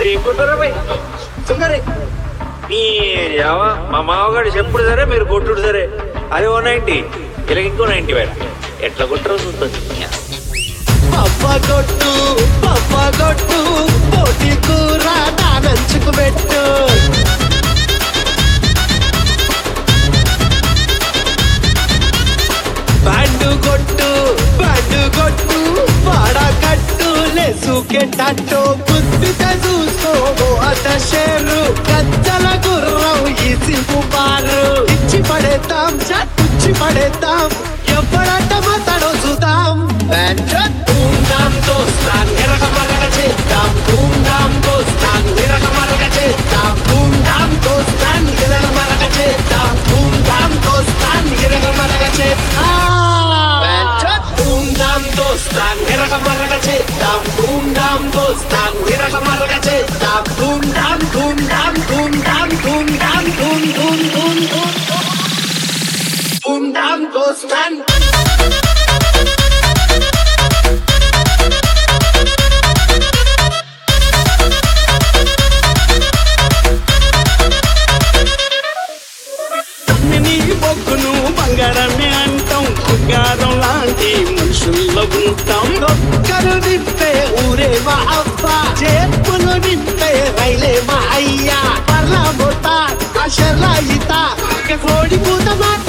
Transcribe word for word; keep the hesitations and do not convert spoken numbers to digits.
ఇంకొంటారా భయ్ చుంగరే నీ మా మామగాడు చెప్పుడు సరే మీరు కొట్టుడు సరే అది ఓ నైంటీ ఇలా ఇంకో నైంటీ బయట ఎట్లా కొట్టరో చూస్తుంది. పప్ప కొట్టు పప్ప కొట్టు పోటీ కూర దానంచుకు పెట్టు బ్యాండు కొట్టు బ్యాండు కొట్టు వాడ కట్టు లేసుకెట్టట్టు బుద్ధితో చూసుకో అత షేరు గజ్జల గుర్రం ఈ సింపు పారు ఇచ్చి పడేద్దాం చచ్చి పడేద్దాం ఎవడట మాట్లాడో చూద్దాం ధూమ్ధాం దోస్తాన్ నిరకమరక చేద్దాం ధూమ్ధాం దోస్తాన్ నిరకమరక చేద్దాం ధూమ్ధాం దోస్తాన్ నిరకమరక చేద్దాం ధూమ్ధాం దోస్తాన్ నిరకమరక చేద్దాం ధూమ్ధాం దోస్తాన్ నిరకమరక చేద్దాం ధూమ్ధాం దోస్తాన్ నిరకమరక చేద్దాం ధూమ్ధాం ధూమ్ధాం ధూమ్ధాం ధూమ్ధాం ధూమ్ ధూమ్ ధూమ్ ధూమ్ ధూమ్ధాం దోస్తాన్ బంగారమే అంటాం బంగారం లాంటి మనుషుల్లో ఉంటాం ఒక్కరు నింపే ఊరే మా అబ్బా చేతులు నింపే రైలే మా అయ్యా పర్లా మొత్త అషర్లా ఈత కోడి పూత మాట